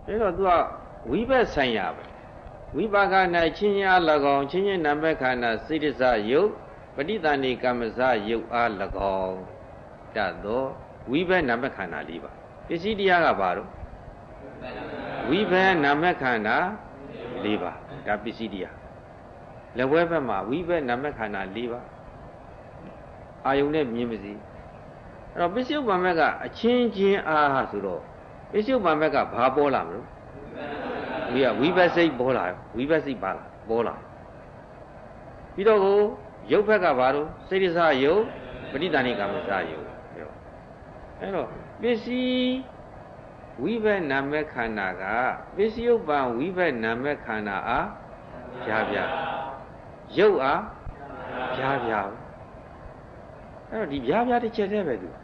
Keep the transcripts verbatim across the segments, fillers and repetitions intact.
အဲ့တော့သူကဝိဘက်ဆိုင်ရပဲဝိပါက၌ချင်းချင်းအား၎င်းချင်းချင်းနာမခန္ဓာစိတ္တစယုတ်ပဋိသန္ဓေကမ္မစယုတ်အား၎င်းတတ်သောဝိဘက်နာမခန္ဓာ၄ပါးပစ္စည်းတရားကဘာလို့ဝိဘက်နာမခန္ဓာ၄ပါးဒါပစ္စည်းတရားလက်ဝဲဘက်မှာဝိဘက်နာမခန္ဓာ၄ပါးအာယုန်နဲ့မြင်ပါစီအဲ့တော့ပစ္စယုပ္ပံဘက်ကအချင်းချင်းအားဆိုတော့ပစ္စယုပ္ပံဘက်ကဘာပေါ်လာမလို့ဝိဝိဘက်စိတ်ပေါ်လာဝိဘက်စိတ်ပါလာပေါ်လာပြီးတော့ကိုရုပ်ဘက်ကဘာလို့စိတ္တစယုတ်ပဋိသန္ဓေကမ္မစယုတ်အဲ့တော့ပစ္စည်းဝိဘက်နာမခန္ဓာကပစ္စယုပ္ပံဝိဘက်နာမခန္ဓာအားဖြားဖြားရုပ်အားဖြားဖြားအဲ့တော့ဒီဖြားဖြားတစ်ချက်တည်းပဲသူ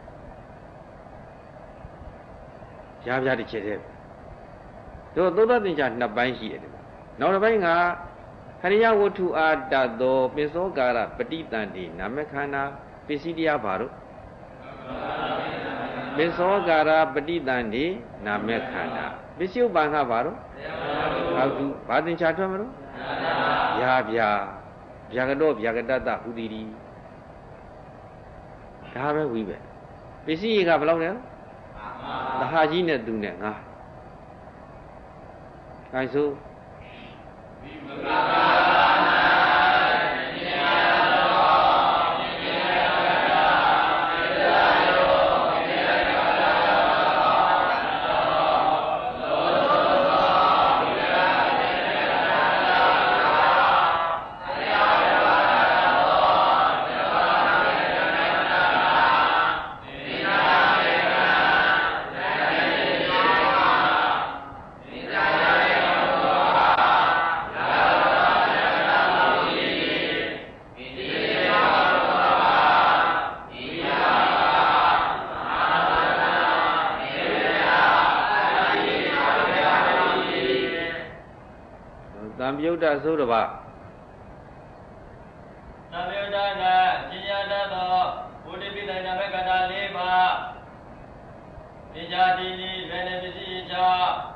ဖြားဖြားတစ်ချက်တည်းတို့သုဒ္ဓသင်္ချာနှစ်ပိုင်းရှိတယ်ဒီမှာနောက်တစ်ပိုင်းကခရိယဝတ္ထုအာတသောပစ္စောကာရပဋိသန္ဓေနာမခန္ဓာပစ္စည်းတရားဘာလို့ပစ္စောကာရပဋိသန္ဓေနာမခန္ဓာပစ္စယုပ္ပံကဘာလို့ဘာသူဘာသင်္ချာထွက်မလို့ဗျာဗျာဗျာကတော့ဗျာကတတဟူသည်ဒီဒါပဲဝိပဲပစ္စည်းကဘယ်လောက်လဲသဟာကြီးနဲ့သူနဲ့ငါအဲဆိုဝိပကာဆိုတော့ဗာသံယုဒနာရှင်ရတတ်သောဘုဒ္ဓပိဋကနာမကတာ၄ပါးပိဇာတိနိဘယ်နဲ့ပစ္စည်းချ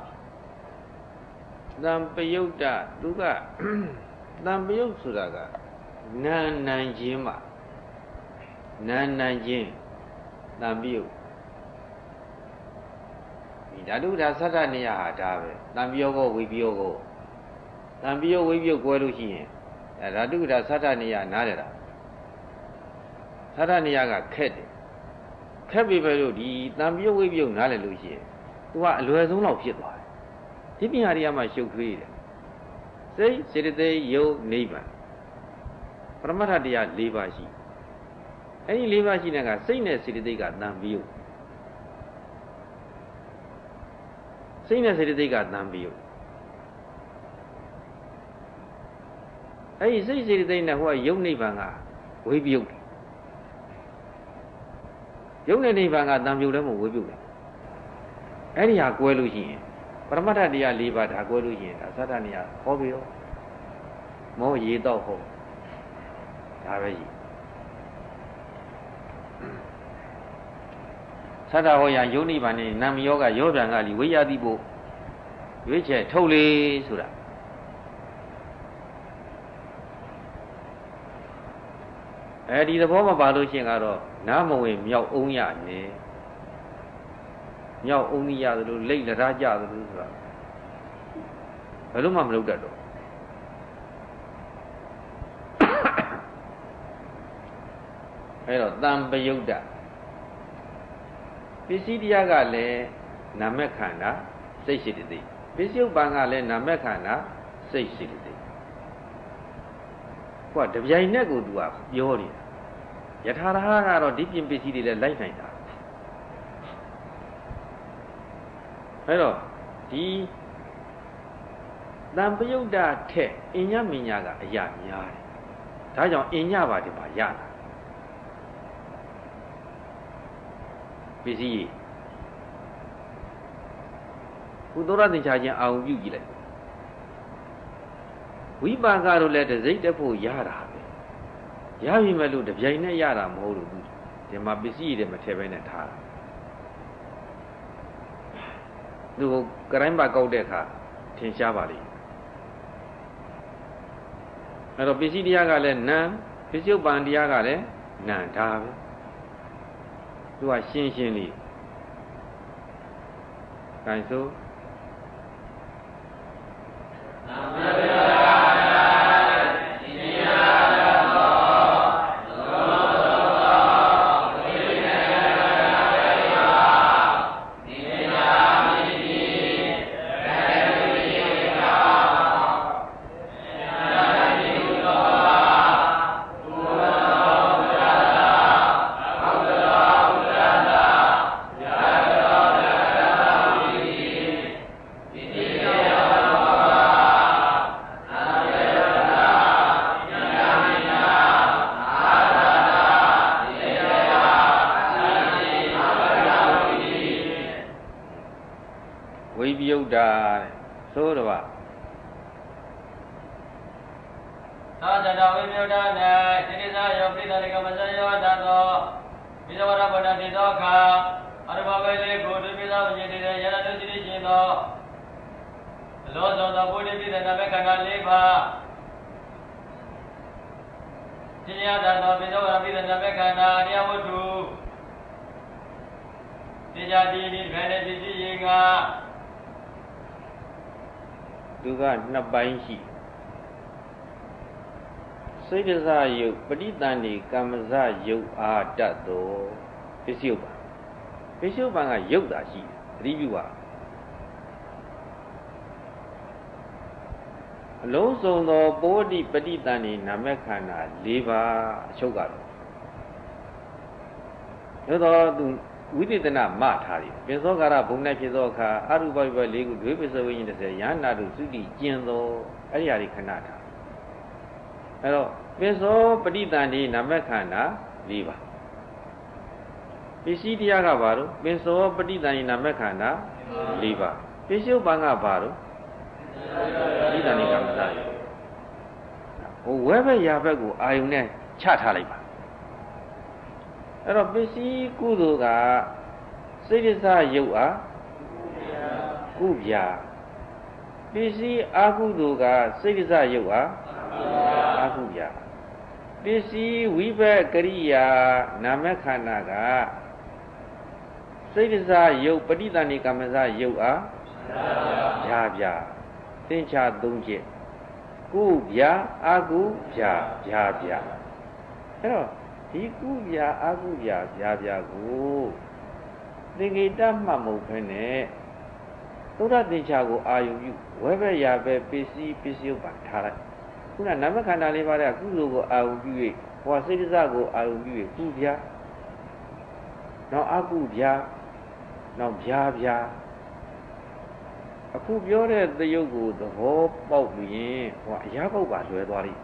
သံပယုတ်တသူကသံပယုတ်ဆိုတာကနာနိုင်ခြင်းမှာနာနိုင်ခြင်းသံပယုတ်ဒီဓာတုဓာသတ္တနေရဟာဒါပဲသံပယောကိုဝိပယောကိုသံပယုတ်ဝိပယုတ်ကွဲလို့ရှိရင်အဲဓာတုဓာသတ္တနေရနားရတာသတ္တနေရကခက်တယ်ခက်ပြီပဲလို့ဒီသံပယုတ်ဝိပယုတ်နားလည်လို့ရှိရင်သူကအလွယ်ဆုံးလောက်ဖြစ်သွားတယ်ဒီပညာတွေကမှရှုပ်ထွေးတယ်စိတ်စေတသိက်ယုတ်နိဗ္ဗာန်ပရမတ္ထတရား၄ပါးရှိအဲဒီ၄ပါးရှိတဲ့ကစိတ်နဲ့စေတသိက်ကသံပယုတ်စိတ်နဲ့စေတသိက်ကသံပယုတ်အဲ့ဒီစိတ်စေတသိက်နဲ့ဟိုကယုတ်နိဗ္ဗာန်ကဝိပယုတ်ယုတ်နဲ့နိဗ္ဗာန်ကတံပြုတ်လည်းမဟုတ်ဝိပယုတ်လည်းအဲ့ဒီဟာကွဲလို့ရှိရင်ပရမတ္ထတရား၄ပါးဒါကွဲလို့ရှိရင်ဒါသတ္တနေရဟောပြီးတော့မောရေတော့ဟောဒါပဲကြီးသတ္တဟောရယုတ်နိဗ္ဗာန်နဲ့နာမယောကယောပြန်ကလီဝိယတိဖို့ရွေးချယ်ထုတ်လေဆိုတာအဲဒီသဘောမပါလို့ရှိရင်ကတော့နားမဝင်မြောက်အောင်ရနေမြောက်အောင်ရသလိုလိတ်လရားကြသလိုဆိုတာဘယ်လို့မှမလုပ်တတ်တော့အဲတော့တံပယုတ်တပစ္စည်းတရားကလည်းနာမခန္ဓာစိတ်ရှိတသိပစ္စယုပ္ပံကလည်းနာမခန္ဓာစိတ်ရှိတသိဟိုကတပြိုင်နက်ကိုသူကပြောနေတာယထာရဟကတော့ဒီပြင်ပစ္စည်းတွေလည်းလိုက်နိုင်တာအဲတော့ဒီတံပယုတ်တထက်အညမညာကအရာများတယ်ဒါကြောင့်အညပါဒီမှာရတာပစ္စည်းဘုသောရသင်္ချာချင်းအာရုံပြုကြည့်လိုက်ဝိပါကတို့လည်းတစိမ့်တက်ဖို့ရတာပဲရပြီမဲ့လို့တပြိုင်နဲ့ရတာမဟုတ်လို့ဒီမှာပစ္စည်းတွေမထည့်ဘဲနဲ့ထားတာဝသူကရိုင်းပါကောက်တဲ့အခါထင်ရှားပါလိမ့်အဲ့တော့ပစ္စည်းတရားကလည်းနံပစ္စုပန်တရားကလည်းနံဒါပဲသူကရှင်းရှင်းလေးခိုင်းစို့သူကနှစ်ပိုင်းရှိစိတ်ဒဇယုတ်ပဋိသန္ဓေကမ္မဇယုတ်အားတတ်သောပစ္စယုတ်ပါပစ္စယုတ်ပါကယုတ်တာရှိတယ်သတိပြုပါအလုံးစုံသောပောတိပဋိသန္ဓေနာမခန္ဓာ၄ပါးအချုပ်ကတော့သို့သောသူဝိသေသနာမထားတယ်ပိသောကာရဘုံ၌ဖြစ်သောအခါအရူပဝိပ၄ခုဒွေပစ္စဝိညာဉ်တစ်ဆယ်ယန္နာတို့သုတိကျင်သောအဲ့ဒီဟာတွေခဏထားအဲ့တော့ပိသောပဋိသန္ဓေနာမခန္ဓာ၄ပါးပစ္စည်းတရားကဘာလို့ပိသောပဋိသန္ဓေနာမခန္ဓာ၄ပါးပစ္စုပန်ကဘာလို့ပဋိသန္ဓေကမ္မစယုတ်ဟိုဝဲဘက်ရာဘက်ကိုအာယုန်နဲ့ချထားလိုက်ပါအဲ့တော့ပစ္စည်းကုသိုလ်ကစိတ်ဒဇယုတ်အားကုဗျာပစ္စည်းအာကုသိုလ်ကစိတ်ဒဇယုတ်အားအာကုဗျာပစ္စည်းဝိဘကရိယာနာမခန္ဓာကစိတ်ဒဇယုတ်ပဋိသန္ဓေကမ္မစယုတ်အားဗျာဗျာသင်္ချာသုံးချက်ကုဗျာအာကုဗျာဗျာဗျာအဲ့တော့ဒီကုဗျာအာကုဗျာဗျာဗျာကိုသင်္ကေတမှတ်မဟုတ်ဘဲနဲ့သုဒ္ဓသင်္ချာကိုအာယုပြုဝဲဘက်ရာဘက်ပစ္စည်းပစ္စည်းဥပါထားလိုက်ခုနနာမခန္ဓာလေးပါးတဲ့ကုသိုလ်ကိုအာယုပြု၍ဟောစိတ်ဒဇကိုအာယုပြု၍ကုဗျာနောက်အာကုဗျာနောက်ဗျာဗျာအခုပြောတဲ့သရုပ်ကိုသဘောပေါက်ပြီးရင်ဟောအရာပေါက်ပါလွယ်သွားလိမ့်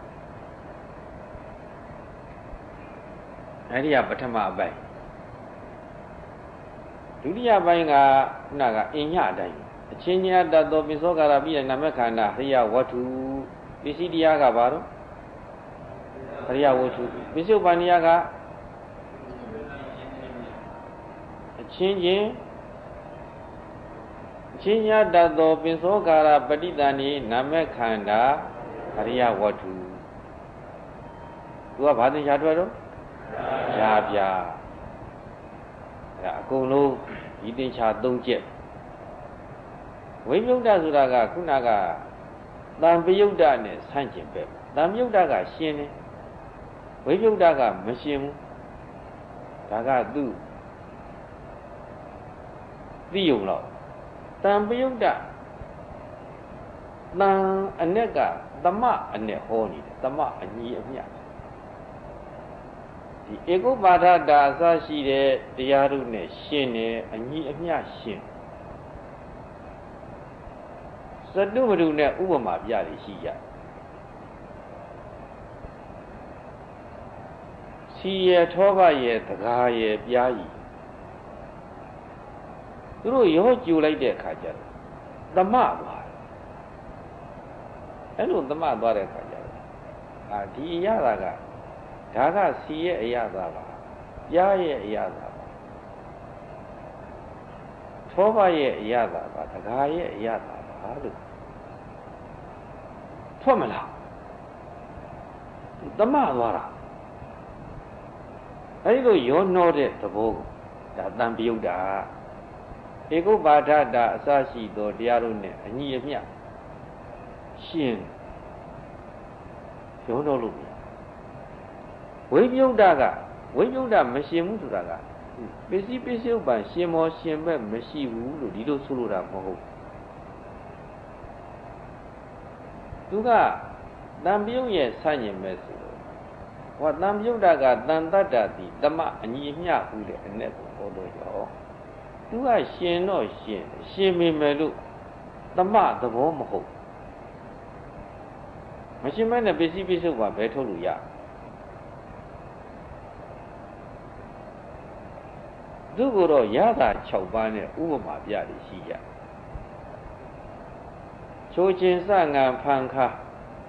အဲ့ဒီကပထမအပိုင်းဒုတိယပိုင်းကခုနကအင်ညအတိုင်းအချင်းချင်းတတ်သောပိသောကာရပြီးတဲ့နာမခန္ဓာဟရိယဝတ္ထုပစ္စည်းတရားကဘာလို့ဟရိယဝတ္ထုပစ္စုပန်တရားကအချင်းချင်းအချင်းချင်းတတ်သောပိသောကာရပဋိသန္ဓေနာမခန္ဓာဟရိယဝတ္ထုသူကဘာသင်္ချာထွက်တော့ဗျာဗျာအဲ့အကုန်လုံးဒီသင်္ချာသုံးချက်ဝိပယုဒ္ဓဆိုတာကခုနကတံပယုဒ္ဓနဲ့ဆန့်ကျင်ပဲတံပယုဒ္ဓကရှင်းတယ်ဝိပယုဒ္ဓကမရှင်းဘူးဒါကသူ့သိုံတော့တံပယုဒ္ဓတံအ내ကသမအ내ဟောနေတယ်သမအညီအမျှဒီဧကုပါဒတာအစရှိတဲ့တရားတို့နဲ့ရှင်းတယ်အညီအမျှရှင်းသတ္တုဝတ္ထုနဲ့ဥပမာပြရရှိရစီရထောဘရဲ့တကားရဲ့ပြားကြီးသူတို့ရောကြိုလိုက်တဲ့အခါကျတော့သမသွားတယ်အဲ့လိုသမသွားတဲ့အခါကျတော့အာဒီအရာကဒါကစီရဲ့အရာသာပါပြားရဲ့အရာသာပါထသောဘရဲ့အရသာပါတကားရဲ့အရသာပါလို့ထွက်မလားတမသွားတာအဲဒီလိုရောနှောတဲ့သဘောကိုဒါတန်ပြုတ်တာဧကုပ္ပါဒတာအစရှိသောတရားတို့နဲ့အညီအမျှရှင်ရောနှောလို့ဝိပယုတ်တာကဝိပယုတ်တာမရှင်ဘူးဆိုတာကပစ္စည်းပစ္စည်းဥပ္ပန်ရှင်မောရှင်မဲ့မရှိဘူးလို့ဒီလိုဆိုလိုတာမဟုတ်သူကတန်ပြုတ်ရဲ့ဆန့်ကျင်မဲ့ဆိုတော့ဟောတန်ပြုတ်တာကတန်တတ္တာတိတမအညီအမျှဘူးလေအ내ကိုဟောလို့ရောသူကရှင်တော့ရှင်ရှင်မိမယ်လို့တမသဘောမဟုတ်မရှင်မဲ့နဲ့ပစ္စည်းပစ္စည်းဥပ္ပန်ဘယ်ထုတ်လို့ရသူကိုတော့ရတာ၆ပါးနဲ့ဥပမာပြရရှိကြချိုးချင်းစငံဖန်ခါ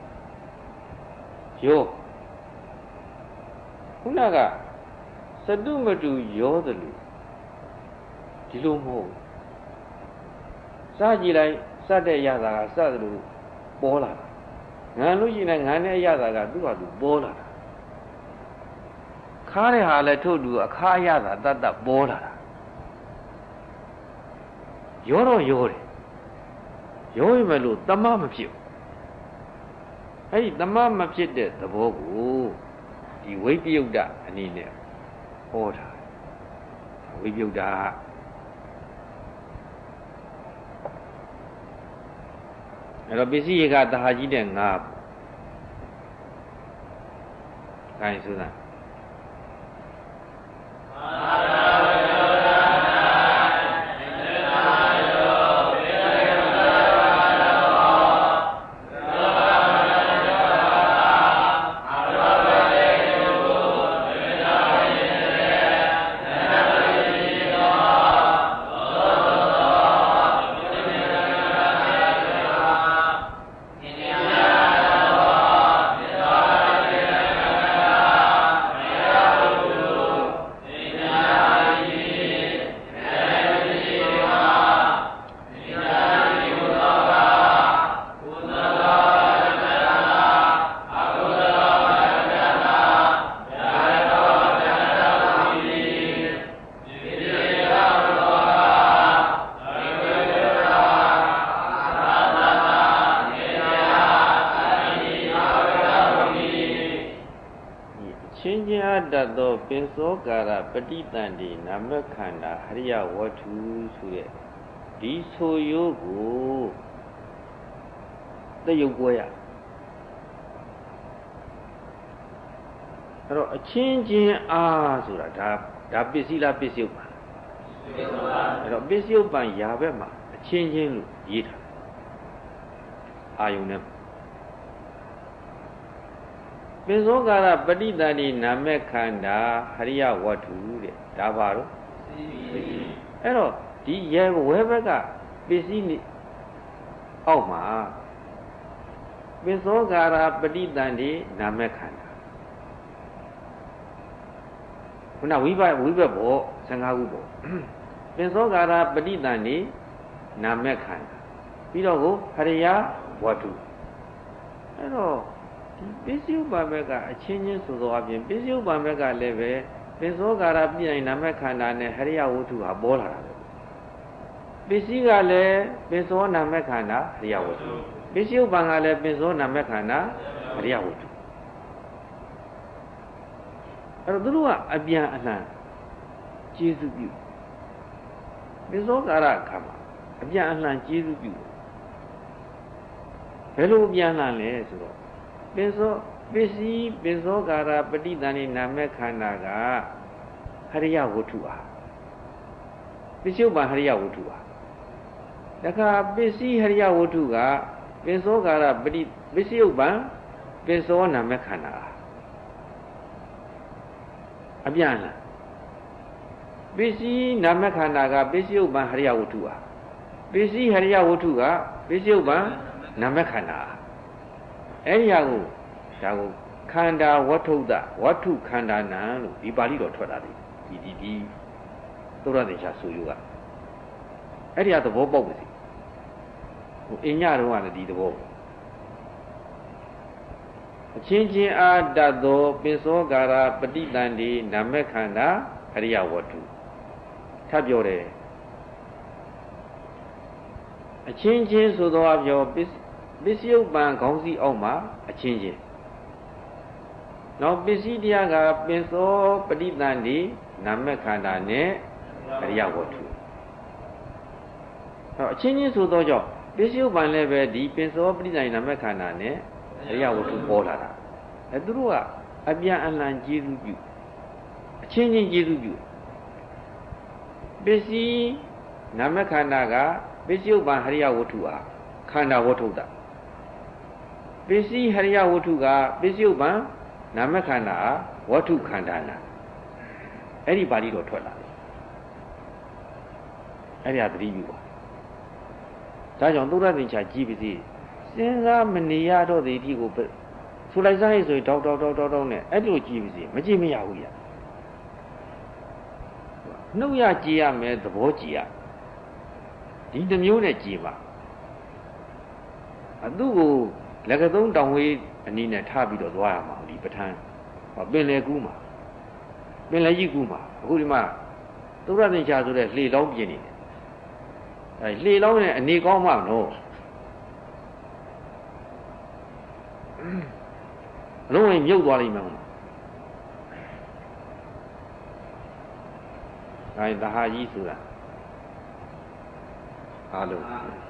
ယောခုနကစတုမတူရောတယ်လို့ဒီလိုမဟုတ်စကြည့်လိုက်စတဲ့ရတာကစတယ်လို့ပေါ်လာတာငံလို့ရှိရင်ငံနဲ့ရတာကသူ့ဟာသူပေါ်လာတာခါတဲ့ဟာလည်းထုတ်တူအခါရတာတတ်တတ်ပေါ်လာတာရောတော့ရောတယ်ရောရမယ်လို့တမမဖြစ်ဘူးအဲ့ဒီတမမဖြစ်တဲ့သဘောကိုဒီဝိပယုတ်တအနေနဲ့ဟောတာဝိပယုတ်တအဲ့တော့ပစ္စည်းရေကတဟာကြီးတဲ့ငါးခိုင်းဆိုတာပင်စောကာရပဋိသန္တိနာမခန္ဓာဟရိယဝတ္ထုဆိုတဲ့ဒီဆိုရိုးကိုတရုပ်ပွဲရအဲ့တော့အချင်းချင်းအားဆိုတာဒါဒါပစ္စည်းလားပစ္စည်းဥပ္ပန်အဲ့တော့ပစ္စည်းဥပ္ပန်ယာဘက်မှာအချင်းချင်းလို့ရေးထားအာယုန်နဲ့ပင်စောကာရပဋိသန္တိနာမခန္ဓာဟရိယဝတ္ထုတဲ့ဒါပါတော့အဲ့တော့ဒီရဲဝဲဘက်ကပစ္စည်းနေအောက်မှာပင်စောကာရပဋိသန္တိနာမခန္ဓာခုနဝိဘဝိဘဘောဆယ်ငါးခုပေါ့ပင်စောကာရပဋိသန္တိနာမခန္ဓာပြီးတော့ကိုဟရိယဝတ္ထုအဲ့တော့ပစ္စည်းဥပ္ပါမကအချင်းချင်းဆိုသောအပြင်ပစ္စည်းဥပ္ပါမကလည်းပဲပင်စောကာရပြည့်နိုင်နာမခန္ဓာနဲ့ဟရိယဝတ္ထုဟာပေါ်လာတာပဲပစ္စည်းကလည်းပင်စောနာမခန္ဓာဟရိယဝတ္ထုပစ္စည်းဥပ္ပါကလည်းပင်စောနာမခန္ဓာဟရိယဝတ္ထုအဲ့တော့သူတို့ကအပြန်အလှန်ကျေစုပြုပင်စောကာရခါမှာအပြန်အလှန်ကျေစုပြုဘယ်လိုအပြန်အလှန်လဲဆိုတော့ပင်စောပစ္စည်းပင်စောကာရပဋိသန္တိနာမခန္ဓာကဟရိယဝတ္ထုအားပစ္စည်းဥပ္ပါဟရိယဝတ္ထုအားတခါပစ္စည်းဟရိယဝတ္ထုကပင်စောကာရပဋိပစ္စည်းဥပ္ပါပင်စောနာမခန္ဓာအပြန်လားပစ္စည်းနာမခန္ဓာကပစ္စည်းဥပ္ပါဟရိယဝတ္ထုအားပစ္စည်းဟရိယဝတ္ထုကပစ္စည်းဥပ္ပါနာမခန္ဓာအဲ့ဒီဟာကိုဒါကိုခန္ဓာဝတ္ထုတဝတ္ထုခန္ဓာနံလို့ဒီပါဠိတော်ထွက်တာဒီဒီဒီသုရသေချာဆိုယူကအဲ့ဒီကသဘောပေါက်ပါစေဟိုအညတော့ကလည်းဒီသဘောအချင်းချင်းအားတတ်သောပိသောကာရပฏิတန်ဒီနာမခန္ဓာအရိယဝတ္ထုထပ်ပြောတယ်အချင်းချင်းဆိုသောအပြောပစ္စယုပ္ပံခေါင်းစည်းအောက်မှာအချင်းချင်းနောက်ပစ္စည်းတရားကပိသောပฏิတန်ဒီနာမခန္ဓာနဲ့အရိယဝတ္ထုဟောအချင်းချင်းဆိုသောကြောင့်ပစ္စယုပ္ပံလည်းပဲဒီပိသောပฏิတန်ဒီနာမခန္ဓာနဲ့အရိယဝတ္ထုပေါ်လာတာအဲသူတို့ကအပြန်အလှန်ကျေစုပြုအချင်းချင်းကျေစုပြုပစ္စည်းနာမခန္ဓာကပစ္စယုပ္ပံဟရိယဝတ္ထုအားခန္ဓာဝတ္ထုတပစ္စည်းဟရိယဝတ္ထုကပစ္စယုပ္ပံနာမခန္ဓာအားဝတ္ထုခန္ဓာနာအဲ့ဒီပါဠိတော်ထွက်လာတယ်အဲ့ဒီဟာသတိပြုပါဒါကြောင့်သုဒ္ဓသင်္ချာကြည့်ပါစေစဉ်းစားမနေရတော့သည်ဒီကိုဆိုလိုက်စားရဆိုရင်တောက်တောက်တောက်တောက်တောက်နဲ့အဲ့လိုကြည့်ပါစေမကြည့်မရဘူးရနှုတ်ရကြည့်ရမယ်သဘောကြည့်ရဒီတစ်မျိုးနဲ့ကြည့်ပါအသူ့ကိုလက်ကသုံးတောင်ဝေးအနည်းနဲ့ထားပြီးတော့သွားရမှာဒီပဋ္ဌာန်းပင်လေကူးမှာပင်လေကြီးကူးမှာအခုဒီမှာသုဒ္ဓသင်္ချာဆိုတဲ့လှေလောင်းပြင်းနေတယ်အဲလှေလောင်းနဲ့အနေကောင်းမှနော်အလုံးဝင်မြုပ်သွားလိမ့်မယ်အဲဒါဟာကြီးဆိုတာအားလုံး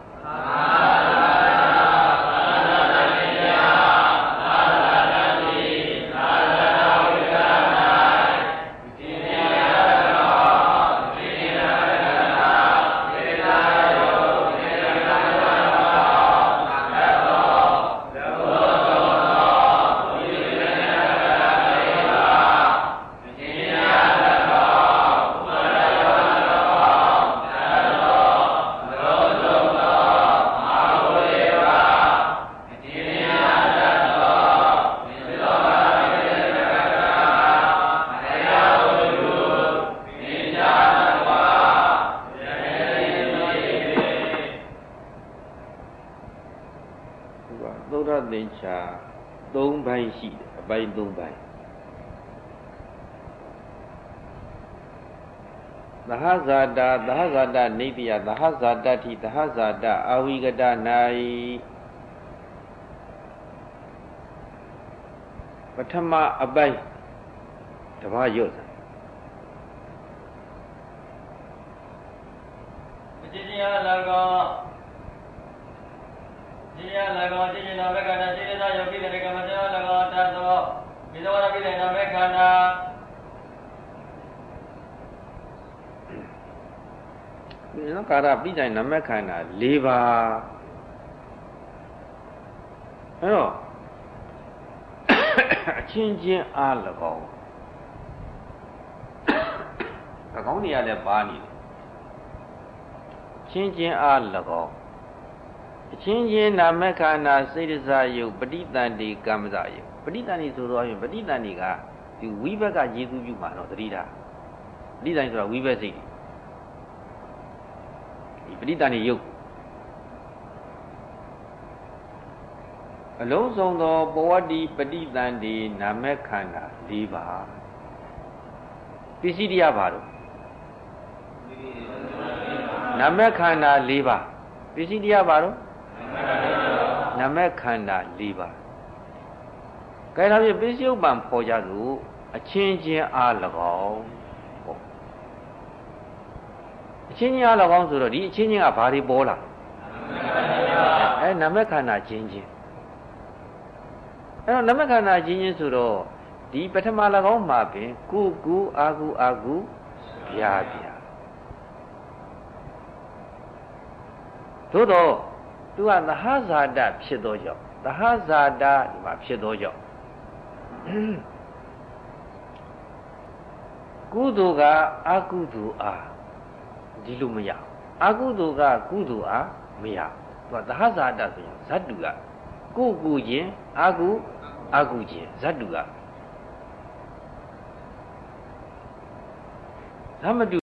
သုံးပိုင်းရှိတယ်အပိုင်းသုံးပိုင်းသဟဇာတာသဟဇာတနေတိယသဟဇာတတိသဟဇာတအာဝိကတ၌ပထမအပိုင်းတပါးရွတ်တယ်အကျဉ်းရလာကောဒီရလာကောဒီရနာဘကနာဒီရနာယောဂိတေကမတေလာကောတသောမိသောရပိတေနာမေခန္ဓာဒီနောကာရပိတိုင်နာမခန္ဓာ၄ပါးအဲ့တော့အချင်းချင်းအား၎င်း၎င်းနေရာလည်းပါနေတယ်ချင်းချင်းအား၎င်းအချင်းချင်းနာမခန္ဓာစိတ်ဒဇယုပဋိသန္တိကမ္မဇယုပဋိသန္တိဆိုတော့ရင်ပဋိသန္တိကဒီဝိဘက်ကယေသူပြုမှာတော့တတိတာပဋိသန္တိဆိုတာဝိဘက်စိတ်ဒီပဋိသန္တိယုအလုံးစုံသောပဝတ္တိပဋိသန္တိနာမခန္ဓာ၄ပါးပစ္စည်းတရားပါတော့နာမခန္ဓာ၄ပါးပစ္စည်းတရားပါတော့နာမခန္ဓာ၄ပါးကဲဒါဖြင့်ပစ္စယုပ္ပံဖော်ကြလို့အချင်းချင်းအား၎င်းပေါ့အချင်းချင်းအား၎င်းဆိုတော့ဒီအချင်းချင်းကဘာတွေပေါ်လာအဲနာမခန္ဓာချင်းချင်းအဲတော့နာမခန္ဓာချင်းချင်းဆိုတော့ဒီပထမ၎င်းမှာပင်ကုကုအာကုအာကုဗျာဗျာသို့တော့သူကသဟဇာတဖြစ်သောကြောင့်သဟဇာတဒီမှာဖြစ်သောကြောင့်ကုသိုလ်ကအကုသိုလ်အားဒီလိုမရအကုသိုလ်ကကုသိုလ်အားမရသူကသဟဇာတဆိုရင်ဇတ္တုကကိုကုခြင်းအကုအကုခြင်းဇတ္တုကသမတု